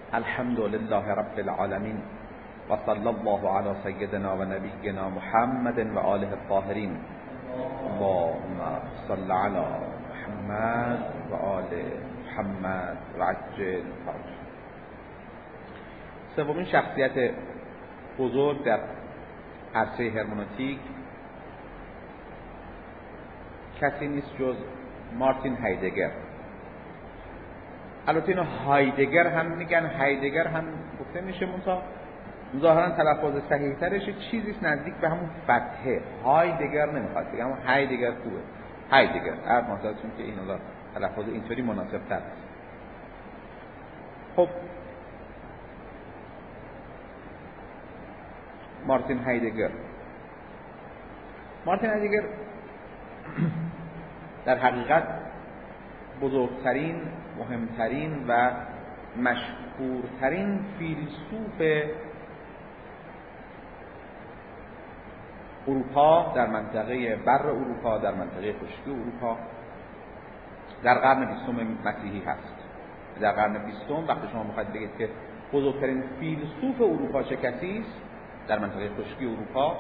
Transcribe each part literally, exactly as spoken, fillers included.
الحمد لله رب العالمين و صلی الله علی سیدنا و نبینا محمد و آله الطاهرین. اللهم صل علی محمد و آل محمد و عجل فرج. سومین شخصیت بزرگ در عرصه هرمنوتیک کسی نیست جز مارتین هایدگر. البته اینو هایدگر هم میگن، هایدگر هم گفته میشه، منتها ظاهرا تلفظ صحیح ترش چیزی نزدیک به همون فتحه. هایدگر نمیخواد بگم، همون هایدگر خوبه. هایدگر هر مناسبتون که این الله تلفظ اینطوری مناسب تر است. خب مارتین هایدگر مارتین هایدگر در حقیقت بزرگترین، مهمترین و مشهورترین فیلسوف اروپا در منطقه بر اروپا، در منطقه خشکی اروپا در قرن بیستم مسیحی هست. در قرن بیستم وقتی شما میخواید بگید که بزرگترین فیلسوف اروپا چه کسی است در منطقه خشکی اروپا،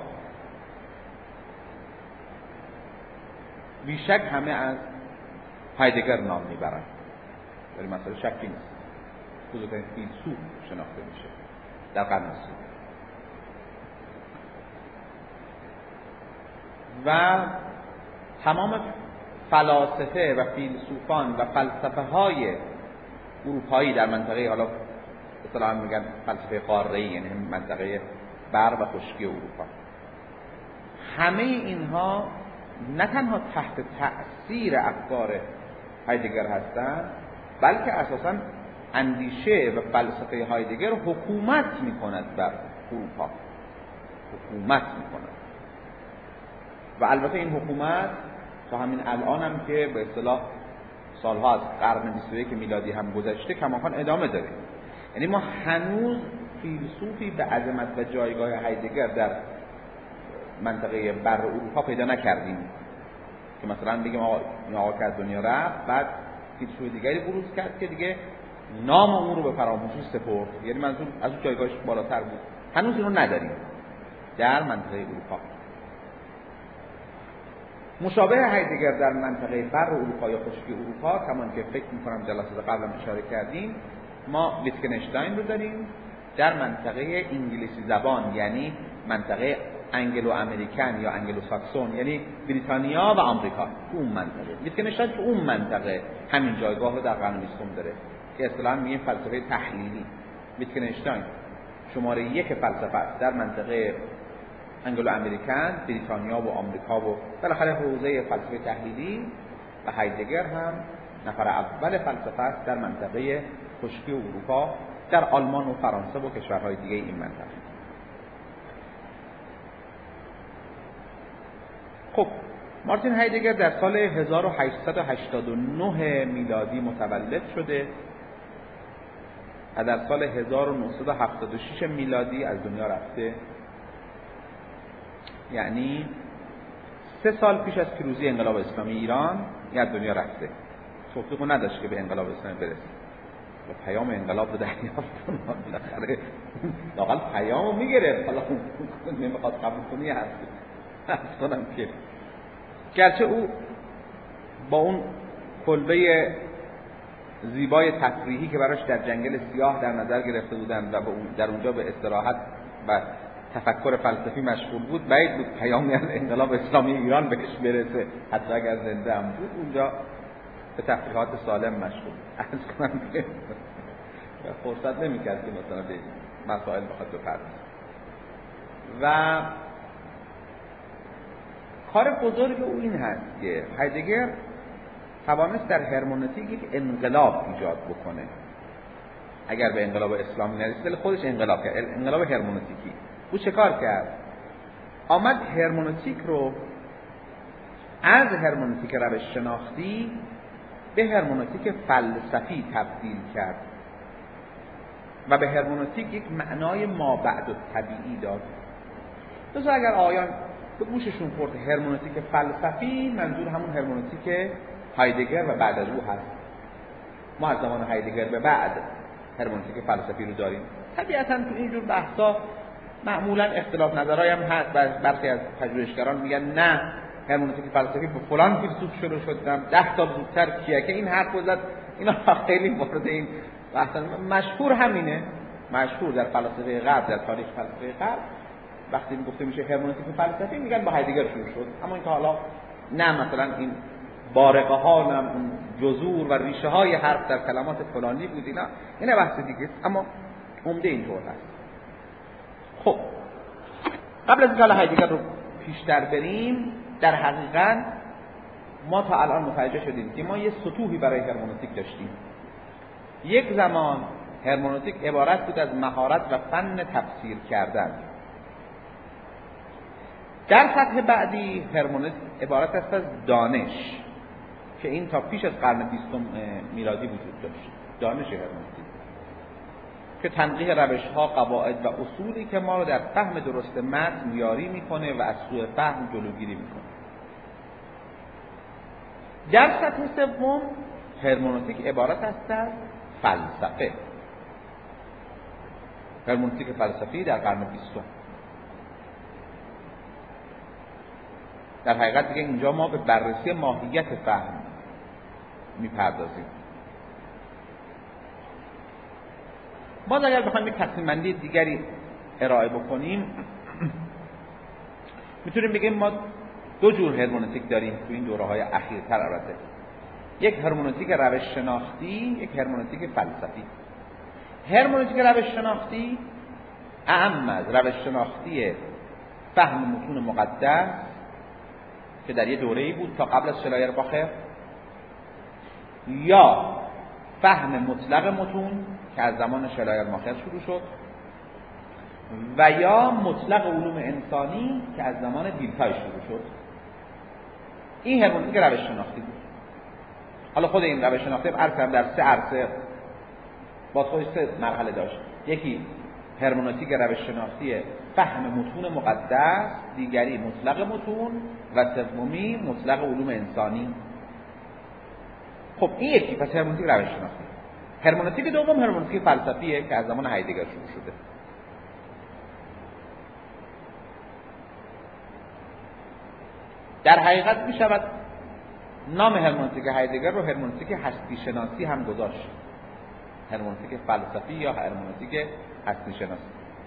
بیشک همه از هایدگر نام میبرند. در این مسئله شکی نیست. بزرگترین فیلسوف شناخته میشه در قرن بیستم. و تمام فلاسفه و فیلسوفان و فلسفه های اروپایی در منطقه، حالا اصطلاحاً میگن فلسفه قاره‌ای، یعنی منطقه بر و خشکی اروپا، همه اینها نه تنها تحت تأثیر افکار هایدگر هستند، بلکه اساساً اندیشه و فلسفه هایدگر حکومت میکند بر اروپا، حکومت میکند. و البته این حکومت تا همین الان هم که به اصطلاح سالها از قرن بیست و یک میلادی هم گذشته کماکان ادامه داره. یعنی ما هنوز فیلسوفی به عظمت و جایگاه هایدگر در منطقه بر اروپا پیدا نکردیم که مثلا بگیم آقا این آقا که از دنیا رفت، بعد فیلسوف دیگری بروز کرد که دیگه نام اون رو به فراموشی سپرد، یعنی منظور از اون جایگاهش بالاتر بود. هنوز اینو نداریم در منطقه اروپا. مشابه هایدگر در منطقه بر اروپا یا خشکی اروپا، کمان که فکر می‌کنم جلسات قبلا اشاره کردیم، ما ویتکنشتاین رو داریم در منطقه انگلیسی زبان، یعنی منطقه انگلو امریکن یا انگلو ساکسون، یعنی بریتانیا و آمریکا. تو اون منطقه ویتکنشتاین تو اون منطقه همین جایگاه رو در قرن بیستم داره که اصطلاحاً میگیم فلسفه تحلیلی. ویتکنشتاین شماره یک فلسفه است در منطقه انگلو امریکن، بریتانیا و آمریکا و بالاخره حوزه فلسفه تحلیلی. و هایدگر هم نفر اول فلسفه است در منطقه خشکی اروپا، در آلمان و فرانسه و کشورهای دیگه این منطقه. خب مارتین هایدگر در سال هزار و هشتصد و هشتاد و نه میلادی متولد شده و در سال هزار و نهصد و هفتاد و شش میلادی از دنیا رفته. یعنی سه سال پیش از پیروزی انقلاب اسلامی ایران از دنیا رفته. توفیق نداشت که به انقلاب اسلامی برسه و پیام انقلاب رو دریافت کنه. بالاخره لااقل پیامو میگرفت، حالا نمیخواد قبول کنی هست اصلا که گرچه او با اون کلبه زیبای تفریحی که براش در جنگل سیاه در نظر گرفته بودن و در اونجا به استراحت و تفکر فلسفی مشغول بود، بعید بود پیامی از انقلاب اسلامی ایران بهش برسه، حتی اگر زنده هم بود اونجا به تفریحات سالم مشغول. عرض کنم که فرصت نمی‌کرد که مثلا به مسائل بخواد بپردازه. و کار بزرگ او این هست که هایدگر توانست در هرمنوتیک یک انقلاب ایجاد بکنه. اگر به انقلاب اسلامی نرسید ولی خودش انقلاب کرد، انقلاب هرمنوتیکی. او چه کار کرد؟ آمد هرمنوتیک رو از هرمنوتیک روش شناختی به هرمنوتیک فلسفی تبدیل کرد و به هرمنوتیک یک معنای مابعد الطبیعی داد. مثلا اگر آیان به گوششون خورد هرمنوتیک فلسفی، منظور همون هرمنوتیک هایدگر و بعد از او هست. ما از زمان هایدگر به بعد هرمنوتیک فلسفی رو داریم. طبیعتاً تو اینجور بحثا معمولاً اختلاف نظرهای هم هست. برخی از پژوهشگران میگن نه هرمنوتیک فلسفی به فلان فیلسوف شروع شد، ده تا زودتر کیه که این حرف رو زد. اینا خیلی وارد این بحث مشهور همینه. مشهور در فلسفه غرب، در تاریخ فلسفه غرب وقتی گفته میشه هرمنوتیک فلسفی میگن با هایدگر شروع شد. اما اینکه حالا نه مثلا این بارقه ها نه اون جذور و ریشه های حرف در کلمات فلانی بود، اینا اینا بحث دیگه است. اما عمده اینطور هست. خب قبل از اینکه هایدگر رو پیشتر بریم، در حقیقت ما تا الان متوجه شدیم که ما یه سطوحی برای هرمنوتیک داشتیم. یک زمان هرمنوتیک عبارت بود از مهارت و فن تفسیر کردن. در سطح بعدی هرمنوتیک عبارت است از دانش که این تا پیش از قرن بیستم میلادی وجود داشت. دانش هرمنوتیک که تنقیح روش‌ها، قواعد و اصولی که ما رو در فهم درست متن یاری میکنه و از سوء فهم جلوگیری میکنه. در سطح سوم هرمنوتیک عبارت است از فلسفه. هرمنوتیک فلسفی در قرن بیستم. در حقیقت دیگه اینجا ما به بررسی ماهیت فهم میپردازیم. باز اگر بخوایم یک تقسیم بندی دیگری ارائه بکنیم میتونیم بگیم ما دو جور هرمنوتیک داریم تو این دوره‌های اخیرتر. البته یک هرمنوتیک روش شناختی، یک هرمنوتیک فلسفی. هرمنوتیک روش شناختی اعم از روش شناختی فهم متون مقدس که در یه دوره‌ای بود تا قبل از شلایرباخر، یا فهم مطلق متون که از زمان شلایرباخر شروع شد، و یا مطلق علوم انسانی که از زمان دیلتای شروع شد. این هرمنوتیک روش شناختی بود. حالا خود این روش شناختی عرض کردم در سه عرصه با خودش سه مرحله داشت. یکی هرمنوتیک روش شناختی فهم متون مقدس، دیگری مطلق متون و سومی مطلق علوم انسانی. خب این یکی پس هرمنوتیک روش شناختی. هرمنوتیک دوم هرمنوتیک فلسفیه که از زمان هایدگر شروع شده. در حقیقت می شود نام هرمنوتیک هایدگر رو هرمنوتیک هستی شناسی هم گذاشت. هرمنوتیک فلسفی یا هرمنوتیک هستی شناسی.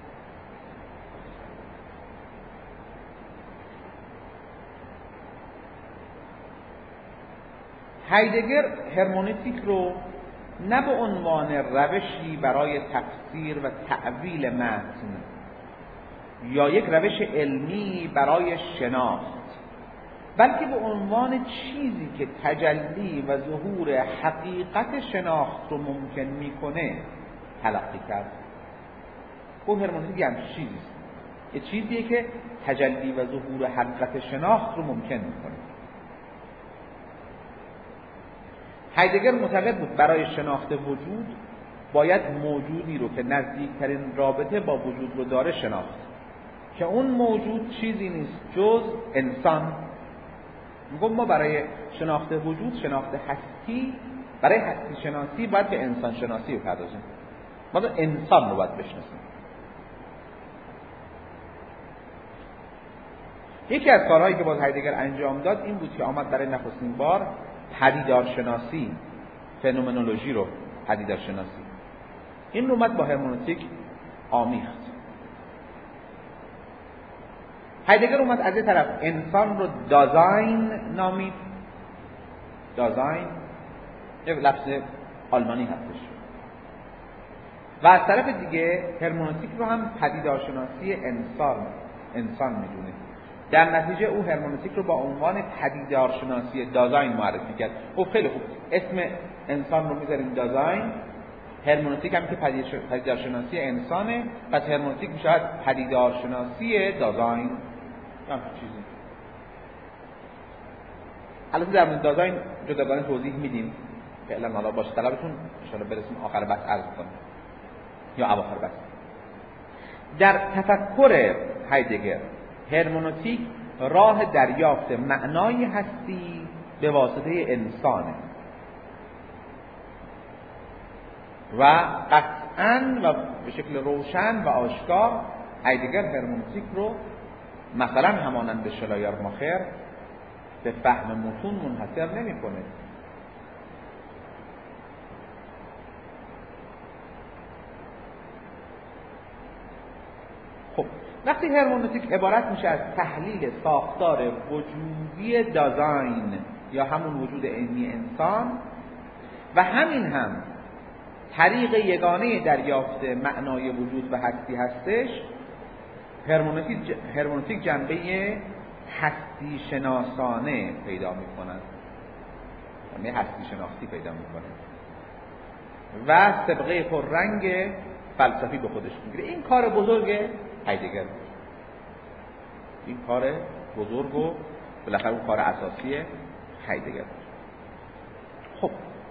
هایدگر هرمنوتیک رو نه به عنوان روشی برای تفسیر و تعویل متن یا یک روش علمی برای شناخت، بلکه به عنوان چیزی که تجلی و ظهور حقیقت شناخت رو ممکن میکنه تلقی کرد. او هرمنوتیک هم چیزیست، یه چیزیه که تجلی و ظهور حقیقت شناخت رو ممکن میکنه. هایدگر معتقد بود برای شناخت وجود باید موجودی رو که نزدیکترین رابطه با وجود رو داره شناخت، که اون موجود چیزی نیست جز انسان. میگم ما برای شناخت وجود، شناخت هستی، برای هستی شناسی باید به انسان شناسی بپردازیم. ما باید انسان رو باید بشناسیم. یکی از کارهایی که باز هایدگر انجام داد این بود که آمد برای نخستین بار پدیدارشناسی، فنومنولوژی رو پدیدارشناسی، این رو اومد با هرمنوتیک آمیخت. هایدگر اومد از یه طرف انسان رو دازاین نامید. دازاین یه لفظ آلمانی هستش. و از طرف دیگه هرمنوتیک رو هم پدیدارشناسی انسان انسان میدونه. در نتیجه او هرمنوتیک رو با عنوان پدیدارشناسی دازاین معرفی کرد. خب خیلی خوب، اسم انسان رو میذاریم دازاین، هرمنوتیک هم که پدیدارشناسی انسانه، پس هرمنوتیک میشه پدیدارشناسی دازاین. همین چیزی. البته در مورد دازاین جداگانه توضیح میدیم. فعلا حالا باشه طلبتون ان شاء الله برسیم آخر بحث عرض کنیم یا اواخر بحث. در تفکر هایدگر هرمنوتیک راه دریافت معنای هستی به واسطه انسانه. و قطعاً و به شکل روشن و آشکار هایدگر هرمنوتیک رو مثلا همانند شلایرماخر به فهم متون منحصر نمی‌کنه. خب وقتی هرمنوتیک عبارت میشه از تحلیل ساختار وجودی دازاین یا همون وجود علمی انسان و همین هم طریق یگانه دریافت معنای وجود و هستی هستش، هرمنوتیک هرمنوتیک جنبه هستی شناسانه پیدا میکنن، جنبه هستی شناختی پیدا میکنه و سابقه پررنگ فلسفی به خودش میگیره. این کار بزرگ هایدگر، این کار بزرگ و بالاخره اون کار اساسی هایدگر. خب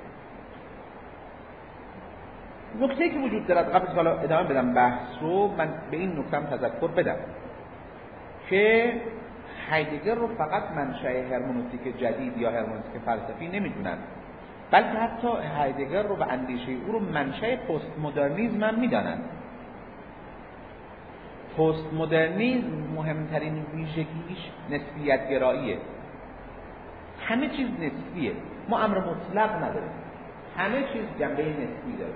نکته که وجود دارد، قبل از حالا ادامه بدم بحث رو، من به این نکته هم تذکر بدم که هایدگر رو فقط منشأ هرمنوتیک جدید یا هرمنوتیک فلسفی نمیدونن، بلکه حتی هایدگر رو به اندیشه او رو منشأ پست مدرنیسم هم میدانن. پست مدرنیسم مهمترین ویژگیش نسبیت گراییه. همه چیز نسبیه، ما امر مطلق نداریم، همه چیز جنبه نسبی داره.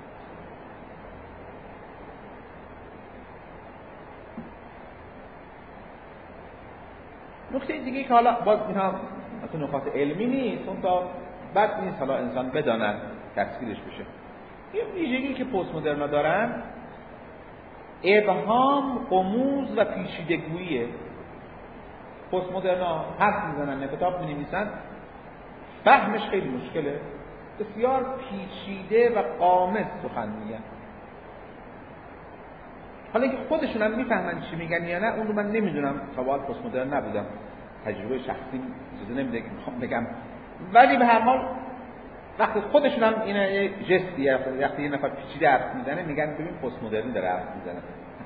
نکته دیگه که حالا باز اینها مثلا نکات علمی نیست، اون تا بد نیست حالا انسان بداند تفسیرش بشه. یه ویژگی که پست مدرنا دارن ابهام، غموض و پیچیدگیه. پست مدرنا حرف میزنن، کتاب مینویسن، فهمش خیلی مشکله، بسیار پیچیده و قامت سخن میگن. حالا اینکه خودشون هم میفهمن چی میگن یا نه اون رو من نمیدونم، تا به حال پست مدرن نبودم، تجربه شخصی اجازه نمیده که میخوام بگم، ولی به هر حال وقتی خودشون هم این یه جستیه، وقتی یه نفر پیچیده حرف میزنه میگن ببین پست مدرنی داره حرف میزنه.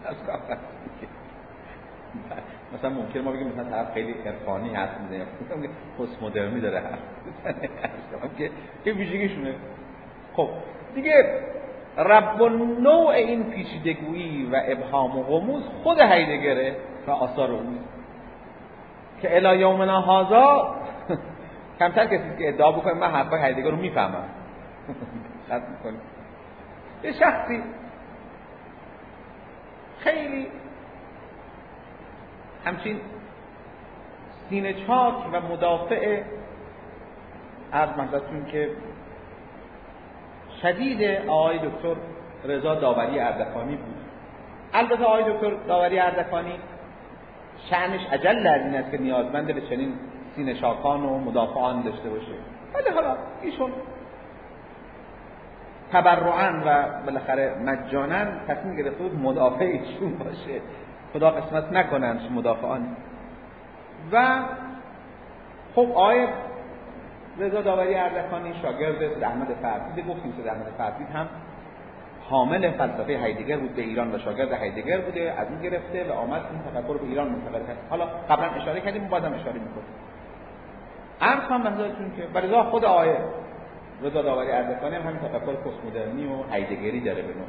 مثلا ممکن ما بگیم مثلا طرف خیلی عرفانی حرف میزنه، میگم پست مدرنی داره حرف میزنه، که این ویژگیشونه. خب دیگه رب النوع این پیچیدگی و ابهام و غموض خود هایدگره و آثار او که الی یومنا هذا کمتر کسی که ادعا بکنه من حرفای هایدگر رو میفهمم. خط میکنه یه شخصی خیلی همچین سینه چاک و مدافع از مثلتون که شدید آقای دکتر رضا داوری اردکانی بود. البته آقای دکتر داوری اردکانی شأنش اجل از این است که نیازمند به چنین سینه چاکان و مدافعان داشته باشه، ولی حالا ایشون تبرعاً و بالاخره مجاناً تصمیم گرفته بود مدافع ایشون باشه، خدا قسمت نکنه مدافعان. و خب آقای رضا داوری اردکانی شاگرد سید احمد فرزید، گفتیم سید احمد فرزید هم حامل فلسفه هایدگر بود به ایران و شاگرد هایدگر بوده، از این گرفته و آمد این تفکر به ایران منتقل کرد. حالا قبلا اشاره کردیم، بازم اشاره میکنم. عرض کنم بحثاتون که برای خود آقای رضا داوری اردکانی هم همین تفکر پست مدرنی و هایدگری داره به نوع.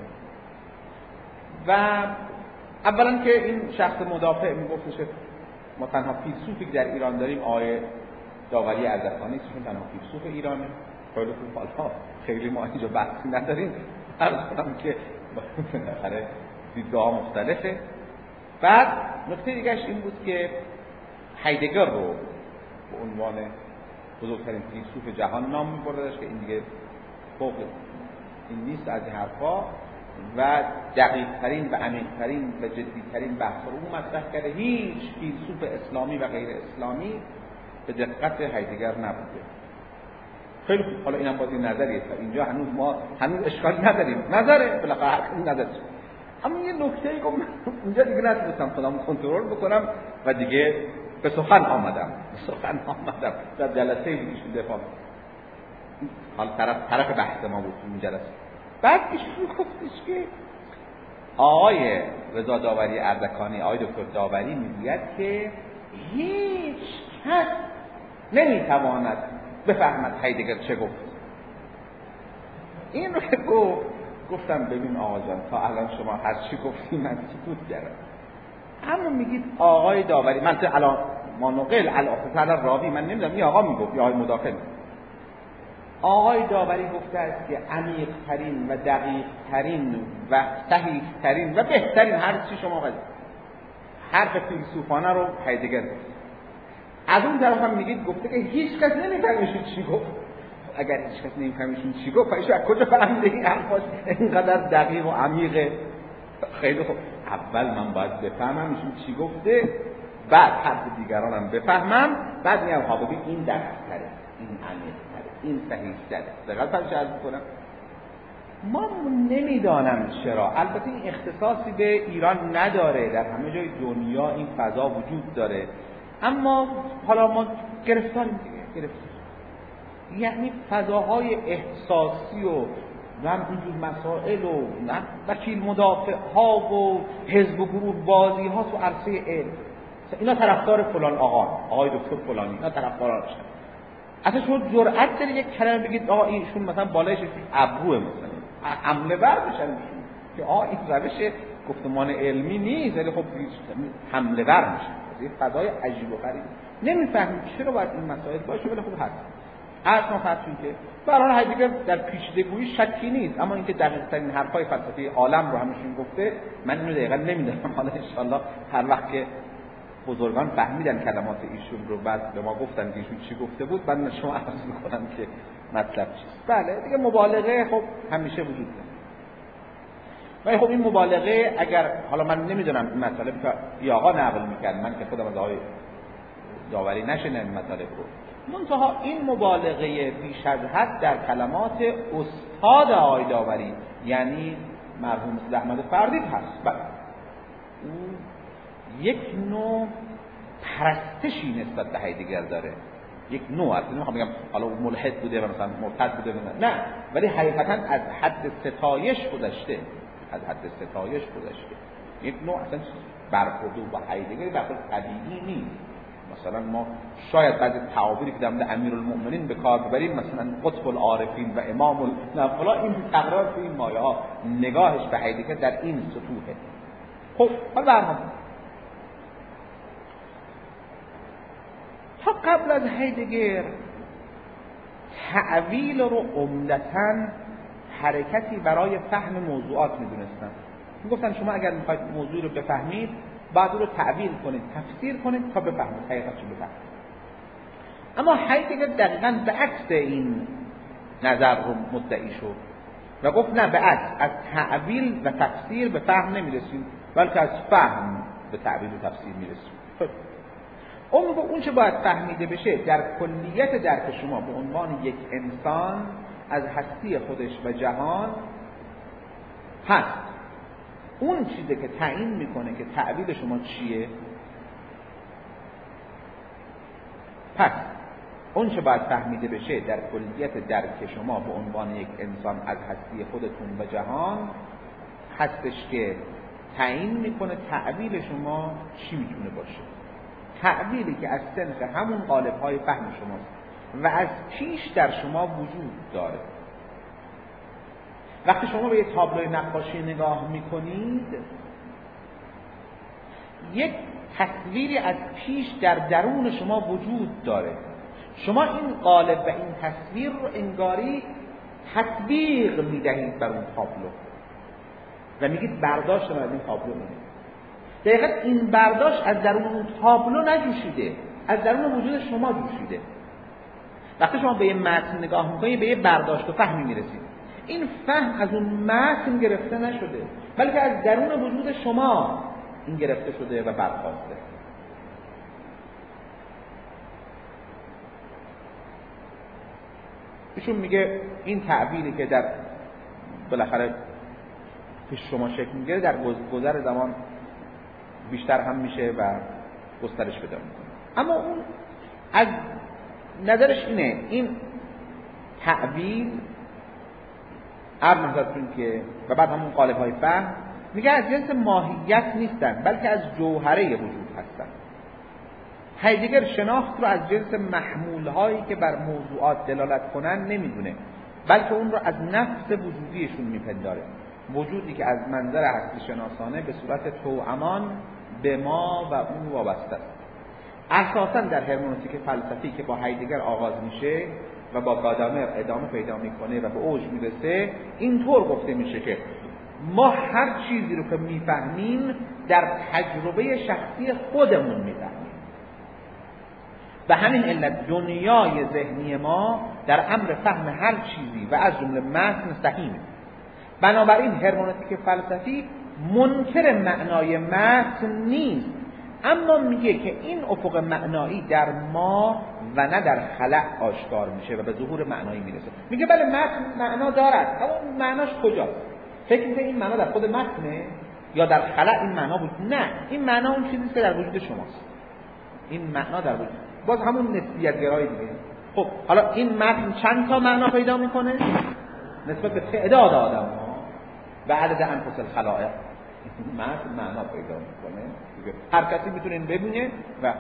و اولا که این شخص مدافع میگفتش که ما تنها فیلسوفی که در ایران داریم آقای داوری اردکانی است، چون تنها فیلسوف ایرانه. خیلی خوب، حالا خیلی ما اینجا بحثی نداریم، عرض کنم که بالاخره دیدگاه مختلفه. بعد نکته دیگهش این بود که هایدگر رو به عنوان بزرگترین فیلسوف جهان نام می‌بردش که این دیگه فوق این نیست از این حرفا، و دقیق‌ترین و عمیق‌ترین و جدی‌ترین بحث رو مطرح کرده. هیچ فیلسوف اسلامی و غیر اسلامی به دقت هایدگر نبوده. خیلی خوب، حالا اینم باز این نظریه، اینجا هنوز ما هنوز اشکالی نداریم، نظره بالاخره هر کی نظر. اما یه نکته‌ای که اونجا دیگه نتونستم خودم کنترل بکنم و دیگه به سخن آمدم به سخن آمدم در جلسه ایشون دفاع، حال طرف طرف بحث ما بود این جلسه. بعد ایشون گفتش که آقای رضا داوری اردکانی، آقای دکتر داوری میگوید که هیچ کس نمیتواند بفهمد هایدگر چه گفت. این رو که گفت گفتم ببین آقا جان تا الان شما هر چی گفتی من سکوت کردم، اما میگید آقای داوری، من تو الان ما نقل الافضل راوی، من نمیدونم این آقا میگفت یا آقای مداخل، آقای داوری گفته است که عمیق ترین و دقیق ترین و صحیح ترین و بهترین هر چی شما قضیه حرف فیلسوفانه رو هایدگر گفت. از اون طرف هم میگید گفته که هیچ کس نمیفهمه چی گفت. اگر هیچ کس نمیفهمه چی گفت پس از کجا فهمیده این حرفاش اینقدر دقیق و عمیقه؟ خیلی خوب، اول من باید بفهمم ایشون چی گفته، بعد حرف دیگرانم بفهمم، بعد میگم ها ببین این دقیق‌تره، این عمیق‌تره، این صحیح‌تره. دقیقاً فرض عرض می‌کنم ما نمیدانم چرا، البته این اختصاصی به ایران نداره، در همه جای دنیا این فضا وجود داره، اما حالا ما گرفتاریم دیگه، گرفتار یعنی فضاهای احساسی و هم اینجور مسائل و وکیل مدافع ها و حزب و گروه بازی ها تو عرصه علم، اینا طرفدار فلان آقا، آقای دکتر فلانی، اینا طرفدارانشن. اصلا شما جرأت دارید یک کلمه بگید آقا ایشون مثلا بالایش ابروه، مثلا حمله ور بشن که آقا این روش گفتمان علمی نیست، ولی خب حمله ور میشه. این فضای عجیب و غریب نمیفهمیم چرا باید این مسائل باشه، ولی خب هست. هر ما فرضیم که برای هایدگر در پیچیدگی شکی نیست، اما اینکه دقیق ترین حرفای فلسفی عالم رو همشون گفته، من اینو دقیقاً نمیدونم. حالا ان شاءالله هر وقت که بزرگان فهمیدن کلمات ایشون رو، بعد به ما گفتن که ایشون چی گفته بود، بعد من شما عرض می‌کنم که مطلب چیست. بله دیگه مبالغه خب همیشه وجود داره. ولی خب این مبالغه اگر حالا من نمیدونم این مطالب که آقا نقل می‌کرد، من که خودم از آقای داوری نشنیدم این مطالب رو، منتها این مبالغه بیش از حد در کلمات استاد آقای داوری یعنی مرحوم احمد فردید هست. بله اون یک نوع پرستشی نسبت به هایدگر داره، یک نوع، اصلا نمیخوام بگم حالا ملحد بوده و مثلا مرتد بوده، نه، ولی حقیقتا از حد ستایش گذشته، از حد ستایش گذشته. یک نوع اصلا برخورد با هایدگر برخورد طبیعی نیست. مثلا ما شاید بعضی تعابیری که در مورد امیرالمؤمنین به کار ببریم، مثلا قطب العارفین و امام النفلا، این تقرار تو این مایه ها نگاهش به هایدگر در این سطوحه. خب حالا برهم تا قبل از هایدگر تعویل رو عمدتاً حرکتی برای فهم موضوعات میدونستن. میگفتن شما اگر میخواید موضوع رو بفهمید بعد رو تعبیر کنید، تفسیر کنید تا بفهمید حقیقتش رو بفهمید. اما هایدگر دقیقاً به عکس این نظر رو مدعی شد و گفت نه، به عکس، از تعبیر و تفسیر به فهم نمیرسیم، بلکه از فهم به تعبیر و تفسیر میرسیم. اون میگه اون چه باید فهمیده بشه در کلیت درک شما به عنوان یک انسان از هستی خودش و جهان هست. اون چیزی که تعیین میکنه که تعبیر شما چیه. پس اون چه باید فهمیده بشه در کلیت درک شما به عنوان یک انسان از هستی خودتون و جهان هستش که تعیین میکنه تعبیر شما چی میتونه باشه. تعبیری که از صنف همون قالب‌های فهم شماست و از پیش در شما وجود داره. وقتی شما به یک تابلوی نقاشی نگاه میکنید، یک تصویری از پیش در درون شما وجود داره. شما این قالب و این تصویر رو انگاری تطبیق میدهید بر اون تابلو و میگید برداشت من از این تابلو اینه. دقیقاً این برداشت از درون اون تابلو نجوشیده، از درون وجود شما جوشیده. وقتی شما به یه متن نگاه میکنید به یه برداشت و فهمی میرسید. این فهم از اون متن گرفته نشده، بلکه از درون وجود شما این گرفته شده و برخواسته. ایشون میگه این تعبیری که در بالاخره پیش شما شکل میگیره در گذر زمان بیشتر هم میشه و گسترش پیدا میکنه. اما اون از نظرش اینه این تعبیر عرض نظرتون که و بعد همون قالب های فهم میگه از جنس ماهیت نیستن، بلکه از جوهره وجود هستن. هایدگر شناخت رو از جنس محمول هایی که بر موضوعات دلالت کنن نمیدونه، بلکه اون رو از نفس وجودیشون میپنداره، وجودی که از منظر هستی شناسانه به صورت توامان به ما و اون وابسته است. اساساً در هرمنوتیک فلسفی که با هایدگر آغاز میشه و با گادامر ادامه پیدا میکنه و به اوج میرسه، اینطور گفته میشه که ما هر چیزی رو که میفهمیم در تجربه شخصی خودمون میفهمیم. به همین علت دنیای ذهنی ما در امر فهم هر چیزی و از جمله متن سهیمه. بنابراین هرمنوتیک فلسفی منکر معنای متن نیست، اما میگه که این افق معنایی در ما و نه در خلق آشکار میشه و به ظهور معنایی میرسه. میگه بله متن معنا دارد، اما اون معناش کجاست؟ فکر میکنه این معنا در خود متنه یا در خلق این معنا بود؟ نه، این معنا اون چیزی که در وجود شماست. این معنا در وجود، باز همون نسبیت گرایی دیگه. خب حالا این متن چند تا معنا پیدا میکنه نسبت به تعداد آدم‌ها و عدد انفس الخلائق؟ متن معنا پیدا میکنه، هر کسی میتونه این ببینه. و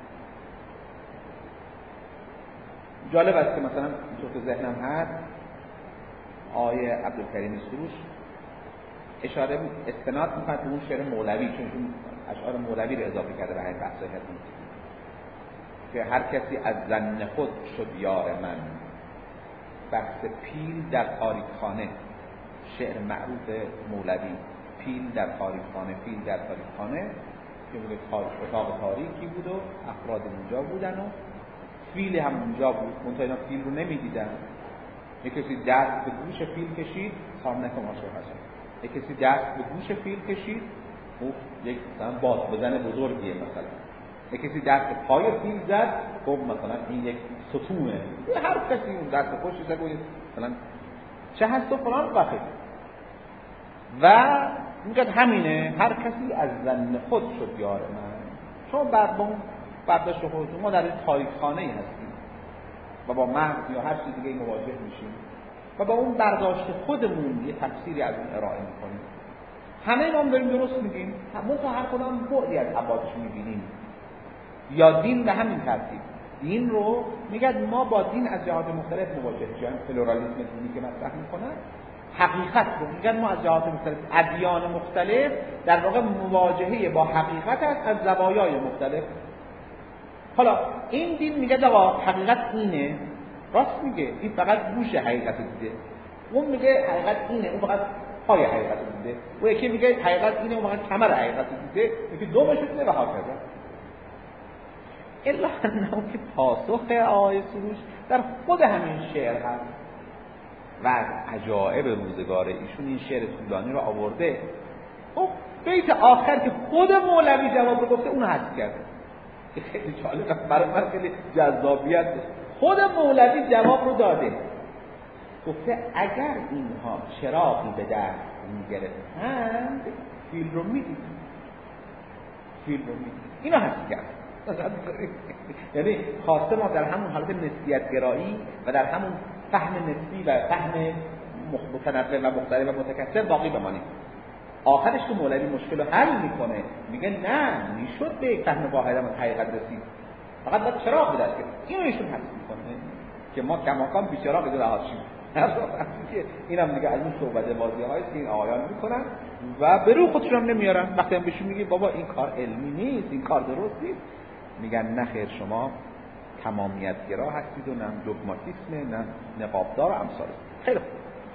جالب است که مثلا اینطور که ذهنم هست آیه عبدالکریم سروش اشاره استناد میکنه به اون شعر مولوی، چون اون اشعار مولوی رو اضافه کرده به این بحث هرمنوتیک، که هر کسی از ظن خود شد یار من، بحث پیل در تاریکخانه، شعر معروف مولوی، پیل در تاریکخانه، پیل در تاریکخانه که بوده اتاق تاریکی بود و افراد اونجا بودن و فیل هم اونجا بود، منتها اینا فیل رو نمیدیدن. یک کسی دست به گوش فیل کشید، سامنه تماشا هست. یک کسی دست به گوش فیل کشید، او یک مثلا باز بزن بزرگیه مثلا. یک کسی دست به پای فیل زد، خب مثلا این یک ستونه. هر کسی اون دست خوش زد و مثلا چه هست و فلان بخیر. و میگه همینه، هر کسی از ظن خود شد یار من. شما بعد با اون برداشت خودتون ما در این تاریکخانه هستیم و با مغز یا هر چیز دیگه مواجه میشیم و با اون برداشت خودمون یه تفسیری از اون ارائه میکنیم. همه ما هم داریم درست میگیم، ما هر کدام بعدی از ابعادش میبینیم. یا دین به همین ترتیب، دین رو میگه ما با دین از جهات مختلف مواجه میشیم. پلورالیسم دینی که مطرح میکنن حقیقت رو میگن ما از جهات مختلف، ادیان مختلف در واقع مواجهه با حقیقت است از زوایای مختلف. حالا این دین میگه آقا حقیقت اینه، راست میگه، این فقط گوش حقیقت دیده. اون میگه حقیقت اینه، اون فقط پای حقیقت دیده. و یکی میگه حقیقت اینه، اون فقط کمر حقیقت دیده. یکی دومش دیده و هاکذا. الا انه که پاسخ آیه سروش در خود همین شعر هست و از عجائب روزگار ایشون این شعر طولانی رو آورده. خب بیت آخر که خود مولوی جواب رو گفته اون حذف کرده. خیلی جالبه، برای من خیلی جذابیت داره. خود مولوی جواب رو داده، گفته اگر اینها چراغی به دست میگرفتند فیل رو میدید، فیل رو میدید. اینو حذف کرد. یعنی خواسته ما در همون حالت نسبیت گرایی و در همون فهم نسبی و فهم متنوع و مختلف و متکثر باقی بمانیم. آخرش که مولوی مشکل رو حل میکنه، میگه نه میشد به یک فهم واحد از حقیقت رسید، فقط باید چراغ به دست گرفت. اینو ایشون حل میکنه که ما کماکان بیچراغ بدون آشیم. اینم دیگه از اون صحبت بازی‌هایی که این آقایان میکنن و به رو خودشون هم نمیارن. وقتی هم بهشون میگی بابا این کار علمی نیست، این کار درست نیست، میگن نه خیر شما تمامیت‌گرا هستید و نه دوگماتیسم، نه نقابدار و امثال. خیلی خوب.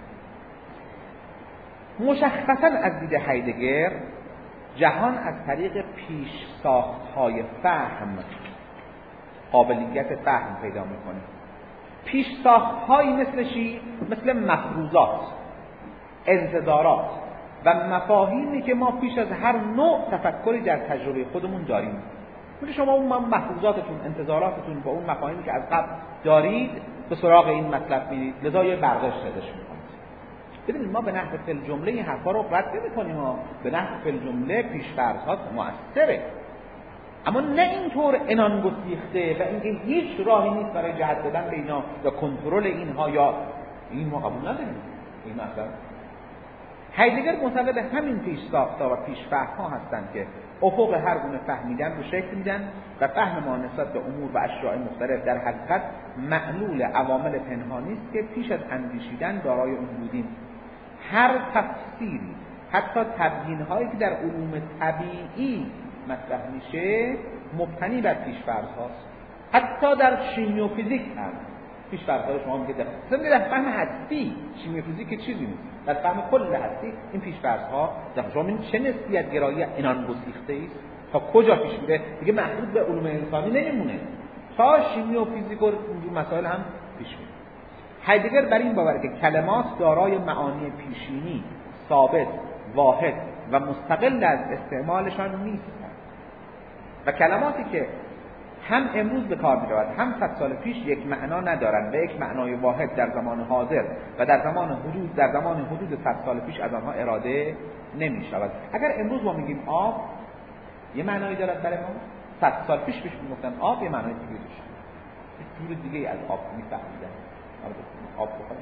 مشخصاً از دید هایدگر جهان از طریق پیش ساخت‌های فهم قابلیت فهم پیدا میکنه. پیش ساخت‌هایی مثل چی؟ مثل مفروضات، انتظارات و مفاهیمی که ما پیش از هر نوع تفکری در تجربه خودمون داریم. میگه شما اون مفروضاتتون، انتظاراتتون با اون مفاهیمی که از قبل دارید به سراغ این مطلب میرید، لذا یه برداشت ازش میکنید. ببینید ما به نحو فی الجمله این حرفا رو رد نمی‌کنیم، ما به نحو فی الجمله پیش‌فرض‌ها مؤثره، اما نه اینطور عنان گسیخته و اینکه هیچ راهی نیست برای جهت دادن به اینا یا کنترل اینها، یا این ما قبول نداریم. این مثلا هایدگر معتقد همین پیش ساختار و پیش فهم‌ها هستند که افق هر گونه فهمیدن رو شکل میدن و فهم ما نسبت به امور و اشیاء مختلف در حقیقت معلول عوامل پنهانی است که پیش از اندیشیدن دارای اون بودیم. هر تفسیری، حتی تبیین‌هایی که در علوم طبیعی مطرح میشه مبتنی بر پیش‌فرض هاست. حتی در شیمی و فیزیک هم پیش‌فرض‌های شما میگه در مثلا در فهم هستی، شیمی و فیزیک چیزی نیست. در فهم کل هستی این پیش‌فرض‌ها در شما این چه نسبیت گرایی عنان گسیخته است تا کجا پیش میره دیگه محدود به علوم انسانی نمیمونه، تا شیمی و فیزیک و این مسائل هم پیش میره. هایدگر بر این باوره که کلمات دارای معانی پیشینی، ثابت، واحد و مستقل از استعمالشان نیستند و کلماتی که هم امروز به کار می‌رود هم صد سال پیش یک معنا ندارند و یک معنای واحد در زمان حاضر و در زمان حدود در زمان حدود صد سال پیش از آنها اراده نمی‌شود. اگر امروز ما میگیم آب یه معنایی دارد برای ما، صد سال پیش پیش میگفتن آب یه معنای دیگه داشت، یه جور دیگه از آب می‌فهمیدن. آب بخوریم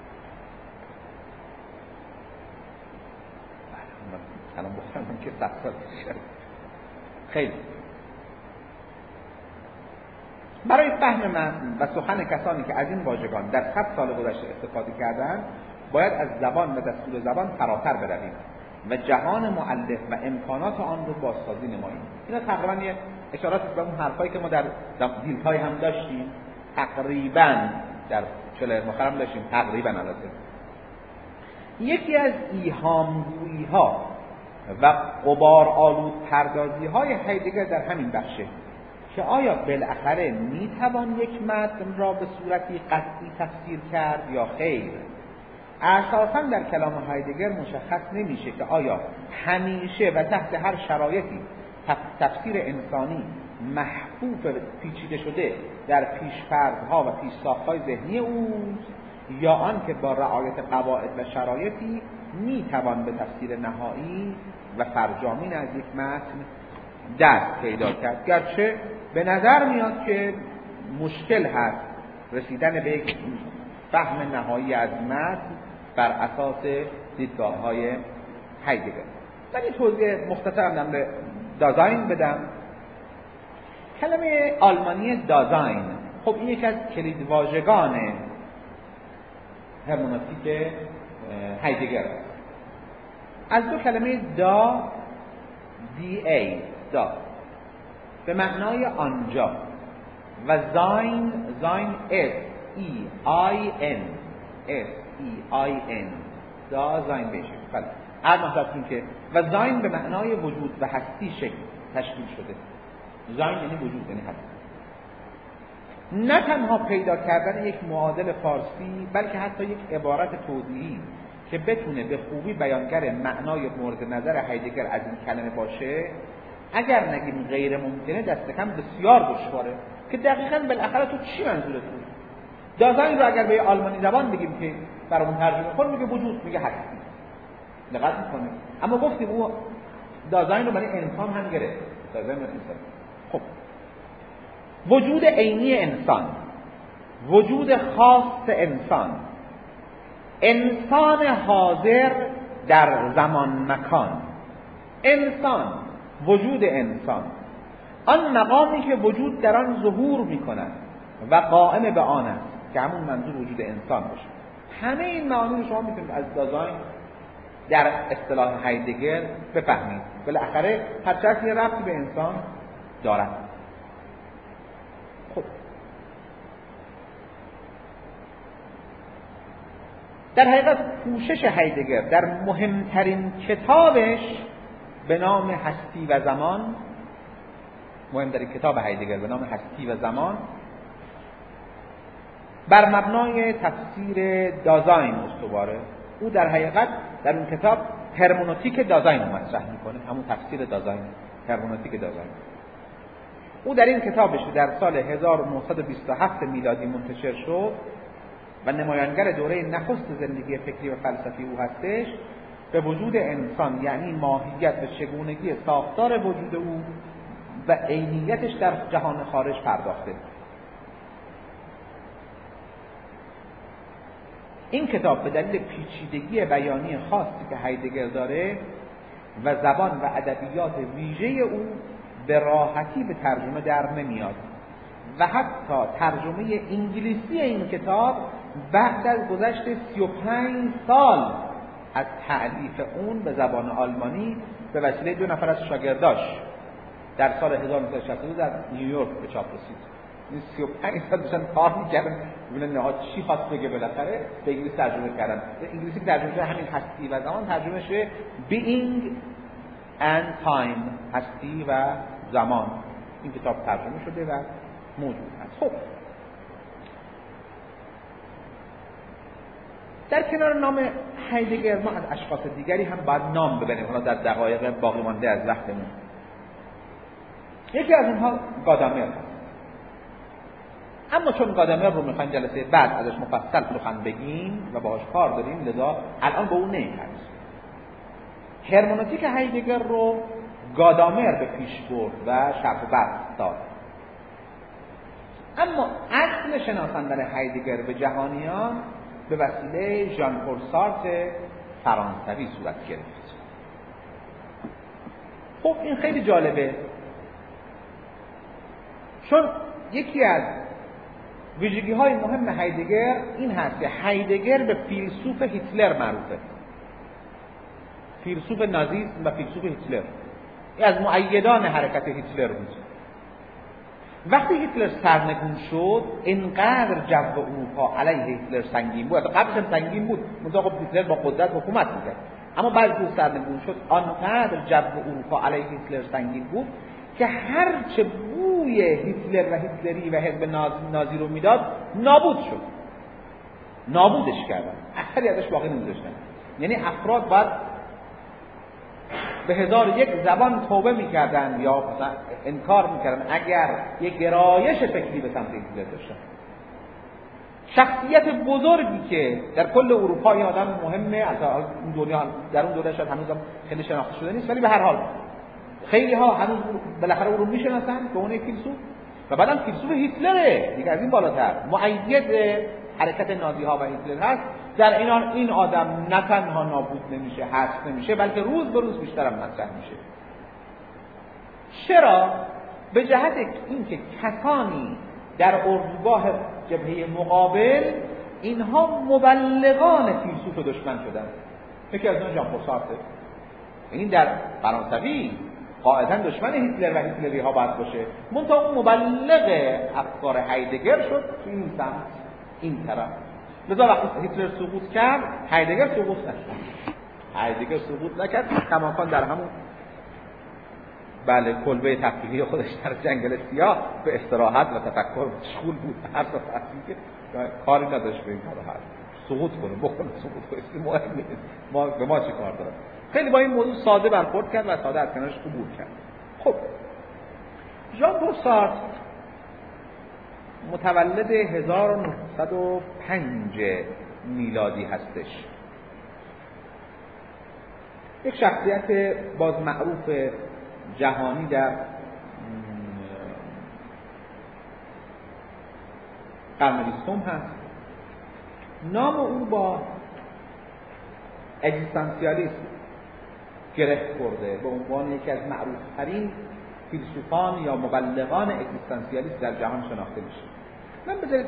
الان بخورم که صد سال پیش. خیلی برای فهم من و سخن کسانی که از این واژگان در صد سال گذشته استفاده کردند باید از زبان و دستور زبان فراتر برویم و جهان مؤلف و امکانات آن رو بازسازی نماییم. اینا تقریبا یه اشارات به اون حرفایی که ما در دیل‌های هم داشتیم، تقریبا در چله مخرم داشتیم، تقریبا البته. یکی از ایهامگویی‌ها و غبار آلود پردازی‌های هایدگر در همین بخشه که آیا بالاخره میتوان یک متن را به صورتی قطعی تفسیر کرد یا خیر؟ اساساً در کلام هایدگر مشخص نمیشه که آیا همیشه و تحت هر شرایطی تفسیر انسانی محفوف پیچیده شده در پیش‌فرض‌ها و پیش‌ساخت‌های ذهنی اوست یا آن که با رعایت قواعد و شرایطی میتوان به تفسیر نهایی و فرجامین از یک متن دست پیدا کرد. گرچه به نظر میاد که مشکل هست رسیدن به یک فهم نهایی از متن بر اساس دیدگاه‌های هایدگر. من این توضیح مختصرم دارم به دازاین بدم. کلمه آلمانی دازاین خب این یک از کلید واژگان هرمنوتیک هایدگر است. از دو کلمه دا دی ای دا به معنای آنجا و زاین زاین اس ای آی ان اس ای آی ان دا زاین بشه. بله هر مطلب که و زاین به معنای وجود و هستی شکل تشکیل شده. زاین یعنی وجود، یعنی هستی. نه تنها پیدا کردن یک معادل فارسی بلکه حتی یک عبارت توضیحی که بتونه به خوبی بیانگر معنای مورد نظر هایدگر از این کلمه باشه اگر نگیم غیر ممکنه دست کم بسیار دشواره که دقیقاً بالاخره تو چی منظورت بود. دازاین رو اگر به آلمانی زبان بگیم که برامون ترجمه کنه میگه وجود، میگه هستی، دقت میکنه. اما گفتیم او دازاین رو برای انسان هم گرفت. دازاین رو انسان. خب وجود عینی انسان، وجود خاص انسان، انسان حاضر در زمان مکان، انسان، وجود انسان، آن مقامی که وجود در آن ظهور می‌کند و قائم به آن است که همون منظور وجود انسان باشه. همه این معانی رو شما میتونید از دازاین در اصطلاح هایدگر بفهمید. بالاخره هر چیزی ربطی به انسان دارد. خب در حقیقت کوشش هایدگر در مهمترین کتابش به نام هستی و زمان، مهمترین کتاب هایدگر به نام هستی و زمان، بر مبنای تفسیر دازاین استواره. او در حقیقت در این کتاب هرمنوتیک دازاین رو مطرح میکنه، همون تفسیر دازاین، هرمنوتیک دازاین. او در این کتابش در سال هزار و نهصد و بیست و هفت میلادی منتشر شد و نمایانگر دوره نخست زندگی فکری و فلسفی او هستش. به وجود انسان یعنی ماهیت و چگونگی ساختار وجود او و عینیتش در جهان خارج پرداخته. این کتاب به دلیل پیچیدگی بیانی خاصی که هایدگر داره و زبان و ادبیات ویژه او به راحتی به ترجمه در نمیاد و حتی ترجمه انگلیسی این کتاب بعد از گذشت سی و پنج سال از تألیف اون به زبان آلمانی به وسیله دو نفر از شاگرداش در سال هزار و نهصد و شصت و دو در نیویورک به چاپ رسید. این سی و پنج سال داشتن کار می‌کردن ببینن نهاد چی خواست بگه، بالاخره به انگلیسی ترجمه کردن. به انگلیسی ترجمه شده همین هستی و زمان ترجمه شده being and time، هستی و زمان. این کتاب ترجمه شده و موجود هست. خب در کنار نام هایدگر ما از اشخاص دیگری هم باید نام ببریم حالا در دقایق باقی مانده از وقتمون. یکی از اونها گادامر هست. اما چون گادامر رو میخوایم جلسه بعد ازش مفصل سخن بگیم و باهاش کار داریم، لذا الان به اون نمی‌پردازیم. هرمنوتیک هایدگر رو گادامر به پیش برد و شرح و بحث داد. اما اصل شناساندن هایدگر به جهانیان به وسیله ژان پل سارتر فرانسوی صورت گرفت. خب این خیلی جالبه، چون یکی از ویژگی های مهم هایدگر این هست که هایدگر به فیلسوف هیتلر معروفه، فیلسوف نازیسم و فیلسوف هیتلر. این از مؤیدان حرکت هیتلر بود. وقتی هیتلر سرنگون شد اینقدر جو اروپا علیه هیتلر سنگین بود، قبلش هم سنگین بود، منتها خب هیتلر با قدرت حکومت میکرد، اما بعد که سرنگون شد آنقدر جو اروپا علیه هیتلر سنگین بود که هر چه بوی هیتلر و هیتلری و حزب نازی, نازی رو میداد نابود شد، نابودش کردن، اثری ازش باقی نمیذاشتن. یعنی افراد باید به هزار یک زبان توبه میکردن یا مثلا انکار میکردن اگر یک گرایش فکری به سمت هیتلر داشتن. شخصیت بزرگی که در کل اروپا این آدم مهمه، از اون دنیا در اون دوره شاید هنوزم خیلی شناخته شده نیست، ولی به هر حال خیلی ها هنوز بالاخره او رو میشناسن به عنوان فیلسوف و بعدم فیلسوف هیتلره دیگه، از این بالاتر مؤید حرکت نازی ها و هیتلر هست. در این حال این آدم نه تنها نابود نمیشه، حذف نمیشه، بلکه روز به روز بیشتر هم مطرح میشه. چرا؟ به جهت اینکه کسانی در اردوگاه جبهه مقابل اینها مبلغان فیلسوف دشمن شدن. یکی از اونها ژان پل سارتر، این در فرانسوی قاعدتا دشمن هیتلر و هیتلری ها باید باشه، منتها اون مبلغ افکار هایدگر شد تو این سمت این طرف. لذا وقتی هیتلر سقوط کرد هایدگر سقوط نکرد، هایدگر سقوط نکرد کماکان در همون بله کلبه تفکیری خودش در جنگل سیاه به استراحت و تفکر مشغول بود. هر صفحتی که کاری نداشت به این کارو هست سقوط کنه بکنه سقوط کنه مهم نیست، ما به ما چه کار داره. خیلی با این موضوع ساده برخورد کرد و ساده از کنارش عبور کرد. خب ژان پل سارتر متولد هزار و نهصد و پنج میلادی هستش. یک شخصیت باز معروف جهانی در قرن بیستم هست. نام او با اگزیستانسیالیسم گره خورده، به عنوان یکی از معروف‌ترین فیلسوفان یا مبلغان اگزیستانسیالیسم در جهان شناخته میشه. من بذارید